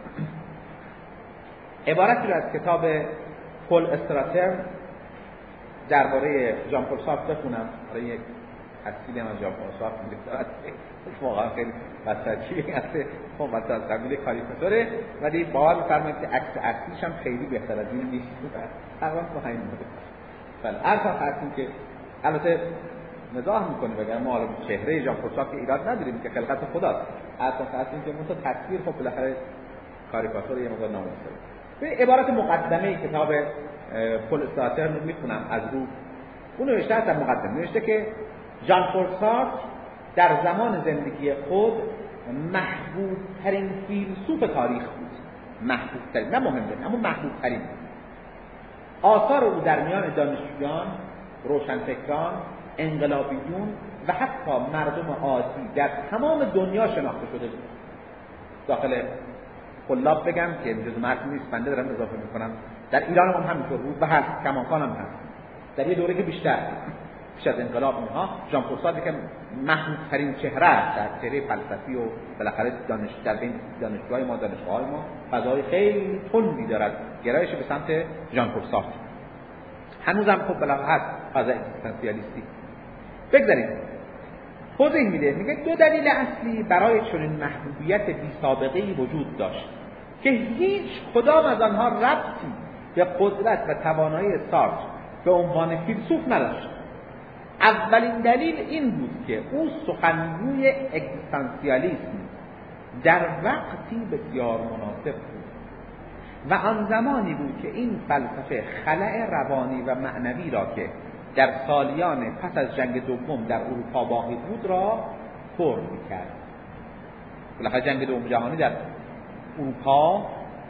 عبارتی رو از کتاب پل استراتر درباره ژان پل سارتر بخونم. برای یک اصیل من ژان پل سارتر میگه واقعا خیلی وسطی هست، خب مثلا از قبیل کاریکاتوره، ولی باور می‌فرمایید که عکس اصلیش هم خیلی بهتر از این نیست. تقریبا تو همین مدل. بله اصلا هستیم که البته مزاح می‌کنیم بگم ما حالا چهره ژان پل سارتر ایراد نداریم که خلقت خداست، اصلا هستیم که مثلا تصویر خب بالاخره کاریکاتور یه مقدار ناموسه. به عبارت مقدمه کتاب پل استراتر رو می‌خونم از رو. اون نوشته در مقدمه نوشته که ژان پل سارتر در زمان زندگی خود محبوب ترین فیلسوف تاریخ بود. محبوب ترین، نه مهم ترین، اما محبوب ترین. آثار او در میان دانشجویان، روشنفکران، انقلابیون و حتی مردم عادی در تمام دنیا شناخته شده بود. داخل خلاب بگم که جز متن نیست، بنده دارم اضافه میکنم، در ایران هم همینطور بود و هست، کماکان هم هست. در یه دوره که بیشتر پیش از انقلاب اینها ژان پل سارتر که محبوب‌ترین چهره است در چهره فلسفی و بالاخره دانش در بین دانشجوهای ما، دانشگاه‌های ما فضای خیلی تندی دارد، گرایش به سمت ژان پل سارتر. هنوزم خب بالاخره هست فضای اگزیستانسیالیستی. بگذارید توضیح میده، میگه دو دلیل اصلی برای چنین محبوبیت بی سابقه‌ای وجود داشت که هیچ کدام از آنها ربطی به قدرت و توانایی سارتر به عنوان فیلسوف نداشت. اولین دلیل این بود که او سخنگوی اگزیستانسیالیسم در وقتی بسیار مناسب بود و آن زمانی بود که این فلسفه خلأ روانی و معنوی را که در سالیان پس از جنگ دوم در اروپا باقی بود را پر می‌کرد. بالاخره جنگ دوم جهانی در اروپا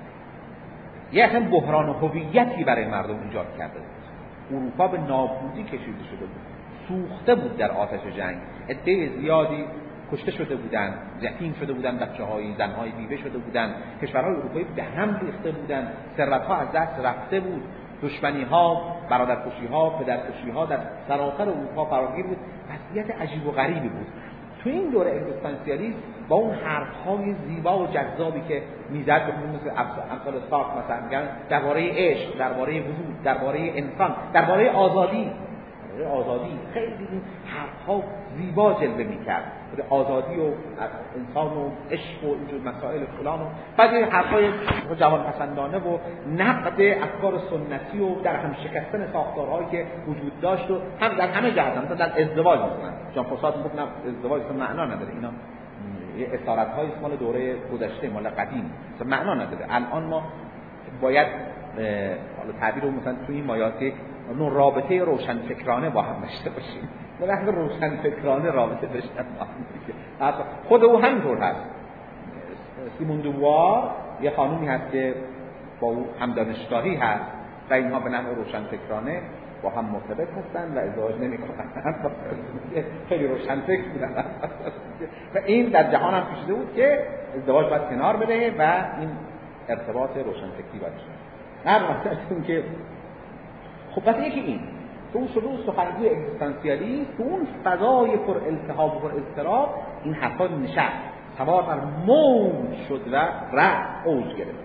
یه اصلا بحران هویتی برای مردم ایجاد کرده بود. اروپا به نابودی کشیده شده بود، سوخته بود در آتش جنگ. عده زیادی کشته شده بودند، یتیم شده بودند، بچه‌های زن‌های بیوه شده بودند، کشورهای اروپایی به هم ریخته بودند، ثروت‌ها از دست رفته بود، دشمنی‌ها، برادرکشی‌ها، پدرکشی‌ها در سراسر اروپا فراگیر بود. وضعیت عجیب و غریبی بود. تو این دوره اگزیستانسیالیسم با اون حرف‌های زیبا و جذابی که میزد، مثل امثال سارتر مثلا میگن درباره عشق، درباره وجود، درباره انسان، درباره آزادی، آزادی خیلی این حرف‌ها زیبا جلوه می‌کرد، آزادی و انسان و عشق و اینجور مسائل فلان و بعد این حرف‌های جوانپسندانه و نقد افکار سنتی و در هم شکستن ساختارهایی که وجود داشت و هم در همه جهت، مثلا در ازدواج مثلا ژان پل سارتر میگفت نه ازدواج اصلا معنا نداره، اینا یه اسارت‌های مال دوره گذشته، مال قدیم، اصلا معنا نداره. الان ما باید حالا تعبیر رو مثلا توی این مایاتی نوع رابطه روشنفکرانه با هم داشته باشیم، وقتی روشنفکرانه رابطه داشتن با هم. خود او همینطور هست. سیمون دووار یه خانومی هست که با او هم دانشگاهی هست و اینها به نحو روشنفکرانه با هم مرتبط هستن و ازدواج نمی‌کنن. خیلی روشنفکر بودن و این در جهان هم پیشیده بود که ازدواج باید کنار بده و این ارتباط روشنفکری باید شد. هر وقت که خب پس یکی این تو اون شروع سخنگوی اگزیستانسیالیسم تو اون فضای پر التهاب و پر اضطراب این حرفا نشست، سوار بر موج شد و رفت اوج گرفت.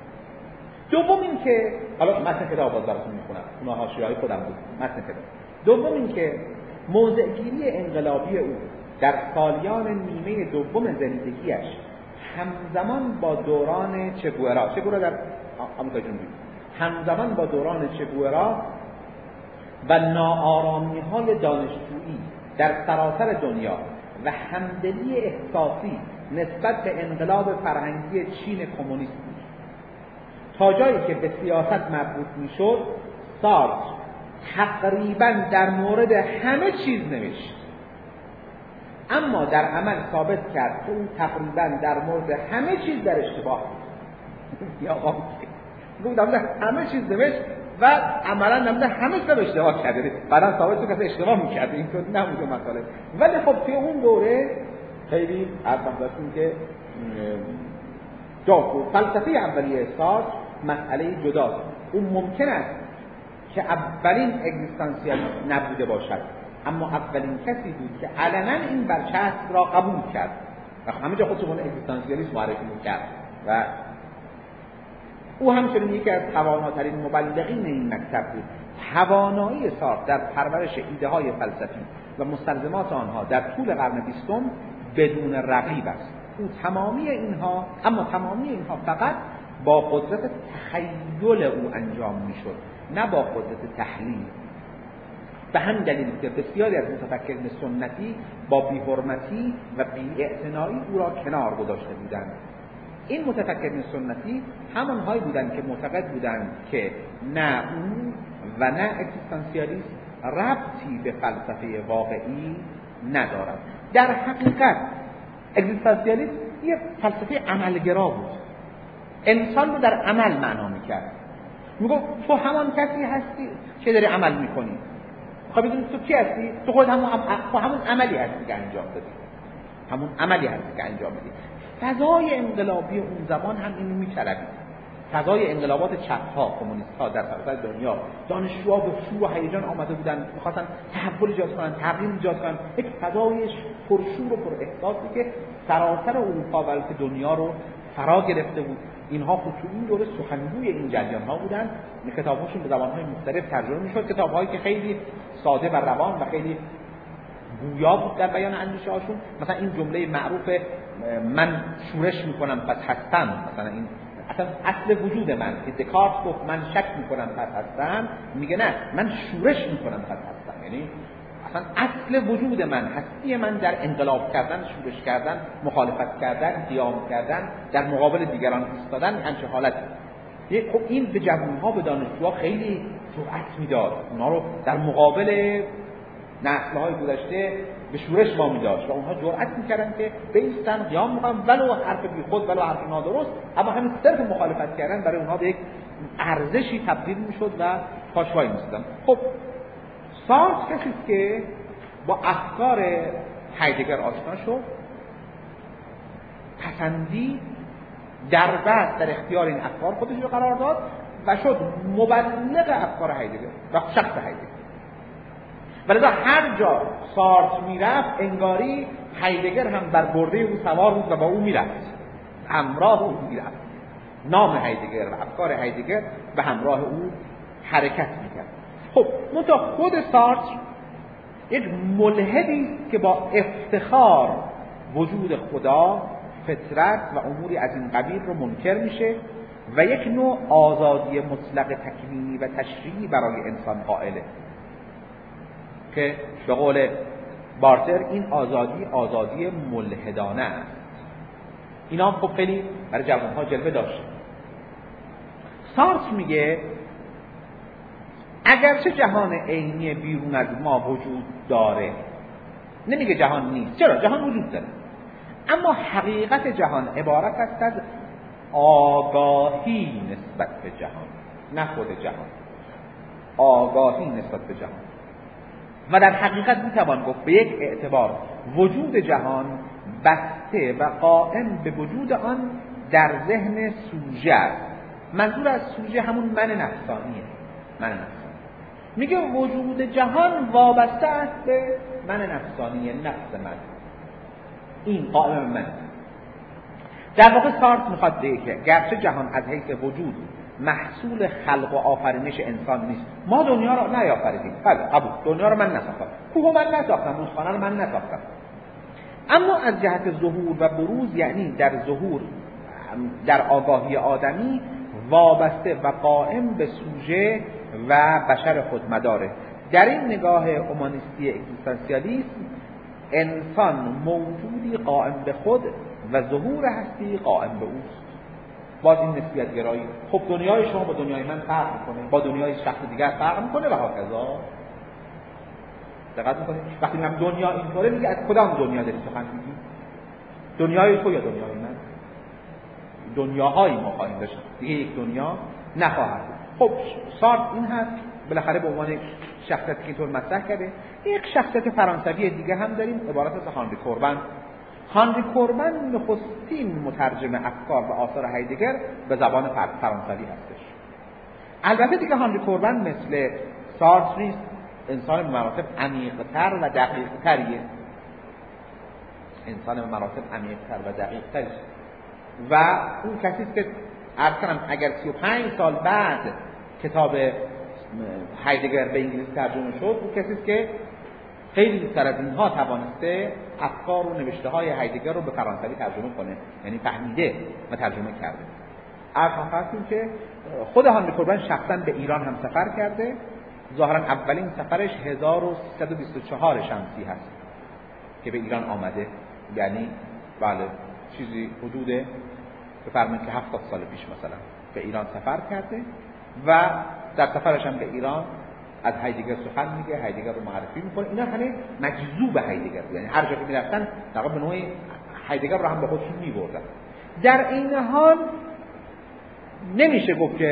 دوم این که حالا متن کتاب باز براتون میخونم، اونها حاشیه‌های خودم بود متن کتاب. دوم این که موضع‌گیری انقلابی او در سالیان نیمه دوم زندگیش همزمان با دوران چگوئرا چگوئرا در آمریکا جنوبی همزمان با دوران چگوئرا و ناآرامی‌های دانشجویی در سراسر دنیا و همدلی احساسی نسبت به انقلاب فرهنگی چین کمونیست بود. تا جایی که به سیاست مربوط می‌شد، سارتر تقریباً در مورد همه چیز نوشت، اما در عمل ثابت کرد که اون تقریباً در مورد همه چیز در اشتباه بود. یا گفت در همه چیز نوشت و عملاً نمیده همه چیز رو اشتباه کرده. بعداً ثابت شد که اشتباه می‌کرد، این طور نبوده مسئله. ولی خب توی اون دوره خیلی عرضم داشتیم که جاکو فلسفه اولیه سارتر مسئله جداست. اون ممکن است که اولین اگزیستانسیالیست نبوده باشد، اما اولین کسی بود که علنا این برچسب را قبول کرد و همه جا خودش رو اگزیستانسیالیست معرفی می‌کرد و او همچنین یکی از تواناترین مبلغین این مکتب بود. توانایی سارتر در پرورش ایده‌های فلسفی و مستلزمات آنها در طول قرن بیستم بدون رقیب است. او تمامی اینها اما تمامی اینها فقط با قدرت تخیل او انجام میشد، نه با قدرت تحلیل. به همین دلیل که بسیاری از متفکرین سنتی با بی‌حرمتی و بی‌اعتنایی او را کنار گذاشته بودند. این متفکرین سنتی همانهایی بودند که معتقد بودند که نه او و نه اگزیستانسیالیسم ربطی به فلسفه واقعی ندارد. در حقیقت اگزیستانسیالیسم یک فلسفه عملگرا بود، انسان رو در عمل معنا میکرد. میگه تو همان کسی هستی که داری عمل میکنی. خب بدونی تو کی هستی؟ تو خود همون هم... همون عملی هستی که انجام دادی، همون عملی هستی که انجام دادی. فضای انقلابی اون زمان هم اینو می‌طلبید. فضای انقلابات چپ‌ها، کمونیست‌ها در سراسر دنیا، دانشجوها به شور و هیجان آمده بودن، می‌خواستن تحول ایجاد کنن، تغییر ایجاد کنن، یک فضای پرشور و پر احساسی که سراسر اروپا و دنیا رو فرا گرفته بود. اینها خود تو این دوره سخنگوی این جریان‌ها بودن. کتاب‌هاشون به زبان‌های مختلف ترجمه می‌شد، کتاب‌هایی که خیلی ساده و روان و خیلی گویا بود در بیان اندیشه‌هاشون. مثلا این جمله معروف من شورش می‌کنم پس هستم، مثلا این اصلا اصل وجود من که دکارت گفت من شک میکنم پس هستم، میگه نه من شورش میکنم پس هستم. یعنی اصلا اصل وجود من، هستی من در انقلاب کردن، شورش کردن، مخالفت کردن، قیام کردن، در مقابل دیگران ایستادن، همچین حالت. خب این به جوان‌ها، به دانشجوها خیلی جرأت میداد، اونا رو در مقابل نسل‌های گذشته به شورش وامی داشت و اونها جرأت می‌کردن که بایستن قیام بکنن، ولو حرف بیخود، ولو حرف نادرست، اما همین صرف مخالفت کردن برای اونها به یک ارزشی تبدیل می‌شد و پاشوایی می‌شدن. خب سارتر کسی است که با افکار هایدگر آشنا شد، پسندید، در بعد در اختیار این افکار خودش رو قرار داد و شد مبلغ افکار هایدگر و شخص هایدگر. ولذا هر جا سارتر میرفت انگاری هایدگر هم بر برده او سوار بود و با او میرفت، همراه او میرفت. نام هایدگر و افکار هایدگر به همراه او حرکت میکرد. خب منتها خود سارتر یک ملحدی است که با افتخار وجود خدا، فطرت و اموری از این قبیل رو منکر میشه و یک نوع آزادی مطلق تکوینی و تشریعی برای انسان قائله که به قول بارتر این آزادی آزادی ملحدانه است. اینا خب خیلی برای جوان‌ها جلوه داشت. سارتر میگه اگرچه جهان عینی بیرون از ما وجود داره، نمیگه جهان نیست، چرا؟ جهان وجود داره، اما حقیقت جهان عبارت است از آگاهی نسبت به جهان، نه خود جهان، آگاهی نسبت به جهان. و در حقیقت میتوان گفت به یک اعتبار وجود جهان بسته و قائم به وجود آن در ذهن سوژه است. منظور از سوژه همون من نفسانیه. من نفسانی میگه وجود جهان وابسته است به من نفسانیه، نفس من، این قائم من. در واقع سارتر میخواد بگه که گرچه جهان از حیث وجود محصول خلق و آفرینش انسان نیست، ما دنیا رو نیافریدیم، بله قبول، دنیا رو من نساختم، کوه من نساختم، رودخانه رو من نساختم، اما از جهت ظهور و بروز، یعنی در ظهور در آگاهی آدمی، وابسته و قائم به سوژه و بشر خود مداره. در این نگاه اومانیستی اگزیستانسیالیسم انسان موجودی قائم به خود و ظهور هستی قائم به اوست. باز این نسبیت گرایی، خب دنیای شما با دنیای من فرق میکنه، با دنیای شخص دیگر فرق میکنه و هکذا. دقت میکنید وقتی میگم دنیا اینطوره، میگه از کدام دنیا داری سخن میگی؟ دنیای تو یا دنیای من؟ دنیاهایی ما خواهیم داشت، دیگه یک دنیا نخواهد. خب سارتر این هست بالاخره به عنوان شخصیتی که اینطور مطرح کرده. یک شخصیت فرانسوی دیگه هم داریم، عبارت از هانری کوربن. هانری کوربن نخستین مترجم افکار و آثار هایدگر به زبان فرانسوی هستش. البته دیگه هانری کوربن مثل سارتر نیست، انسان به مراتب عمیق‌تر و دقیق‌تریه. انسان به مراتب عمیق‌تر و دقیق‌تریه و اون کسی است که عرض کنم اگر سی و پنج سال بعد کتاب هایدگر به انگلیسی ترجمه شد، اون کسی است که خیلی بیشتر از اینها توانسته افکار و نوشته های هایدگر رو به فرانسوی ترجمه کنه، یعنی فهمیده و ترجمه کرده. عرض کنم که خود هانری کوربن شخصا به ایران هم سفر کرده. ظاهرا اولین سفرش هزار و سیصد و بیست و چهار شمسی هست که به ایران آمده، یعنی بله چیزی حدود بفرمایید که هفتاد سال پیش مثلا به ایران سفر کرده و در سفرش هم به ایران از هایدگر سخن میگه، هایدگر رو معرفی میکنه. اینا همه مجذوب هایدگر بود، یعنی هر جا که میرفتن در واقع به نوعی هایدگر رو هم به خودشون میبردن. در این حال نمیشه گفت که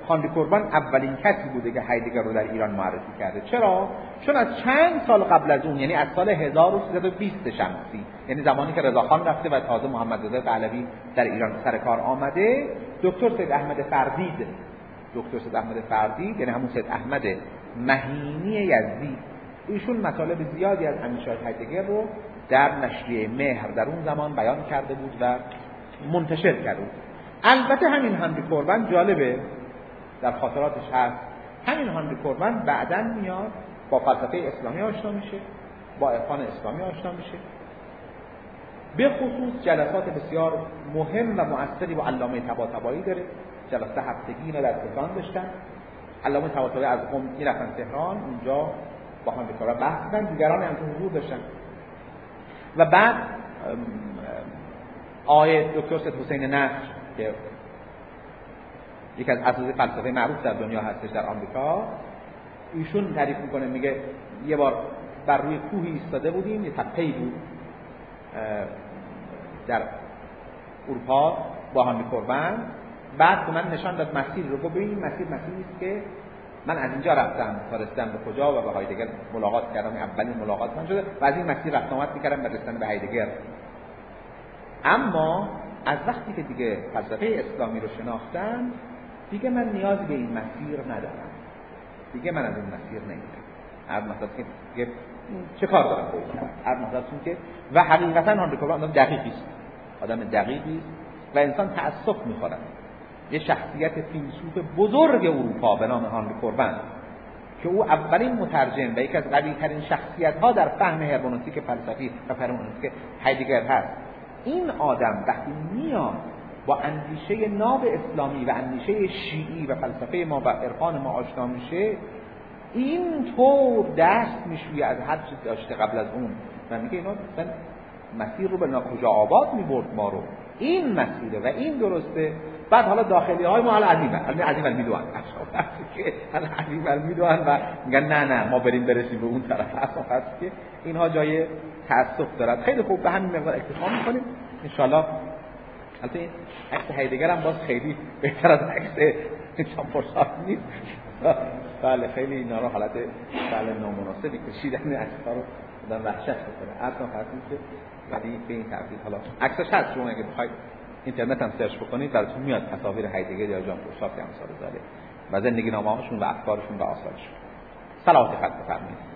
هانری کوربان اولین کسی بوده که هایدگر رو در ایران معرفی کرده. چرا؟ چون از چند سال قبل از اون، یعنی از سال هزار و سیصد و بیست شمسی، یعنی زمانی که رضاخان رفته و تازه محمدرضا پهلوی در ایران سر کار آمده، دکتر سید احمد فردید دکتر سید احمد فردید یعنی همون سید احمد مهینی یزدی، ایشون مطالب زیادی از امینشاه هایدگر رو در نشریه مهر در اون زمان بیان کرده بود و منتشر کرده بود. البته همین هانری کوربان جالبه، در خاطراتش هست، همین هانری کوربان بعداً میاد با فلسفه اسلامی آشنا میشه، با عرفان اسلامی آشنا میشه، به خصوص جلسات بسیار مهم و مؤثری با علامه طباطبایی داره. جلسه هفتگی اینا در تهران داشتن، علامه طباطبایی از قم میرفتن تهران، اونجا با هانری کوربان بحث کردن، دیگران هم تو حضور داشتن. و بعد آقای دکتر سید حسین نصر که یکی از اساتید فلسفه معروف در دنیا هستش در آمریکا، ایشون تعریف میکنه، میگه یه بار بر روی کوهی ایستاده بودیم، یه تپه‌ای بود در اروپا با هانری کوربان، بعد به من نشان داد مسیر رو، گفت ببین مسیر مسیری است که من از اینجا رفتم تا رسیدم به کجا و با هایدگر ملاقات کردم، اولین ملاقات من شده و از این مسیر رفت آمد می‌کردم به رسیدن به هایدگر. اما از وقتی که دیگه فلسفه اسلامی رو شناختم، دیگه من نیازی به این مسیر ندارم، دیگه من از این مسیر نمیرم. هر مثلا که دیگه چه کار دارم بکنم، هر مثلا که و حقیقتا هانری کوربان آدم دقیقی است، آدم دقیقی است و انسان تأسف می‌خوره. یه شخصیت فیلسوف بزرگ اروپا به نام هانری کوربان که او اولین مترجم و یکی از قوی‌ترین شخصیت‌ها در فهم هرمنوتیک فلسفی و هرمنوتیک هایدگر هست، این آدم وقتی میاد با اندیشه ناب اسلامی و اندیشه شیعی و فلسفه ما و عرفان ما آشنا میشه، این طور دست میشویه از هر چیز داشته قبل از اون و میگه اینا مثلا مسیر رو به ناکجا آباد میبرد ما رو، این مسیره و این درسته. بعد حالا داخلی های ما حالا عظیمه عظیمه میدونن که حالا عظیمه میدونن و میگن نه نه ما بریم برسیم به اون طرف، اصلا هست که اینها جای تأسف دارد. خیلی خوب، به همین مقدار اکتفا میکنیم ان شاء الله. البته این عکس هایدگر هم باز خیلی بهتر از عکس انسان فرصت نیست. بله خیلی اینا رو حالت بله نامناسبی کشیدن عکس‌ها رو آدم وحشت می‌کنه. اصلا فرضی که ولی به این ترتیب حالا عکسش هست، شما اگه بخواید اینترنت هم سرچ بکنید براتون میاد تصاویر هایدگر یا جان فرصت که امثال زاده و زندگی نامه‌هاشون و افکارشون و آثارشون. صلوات خط بفرمایید.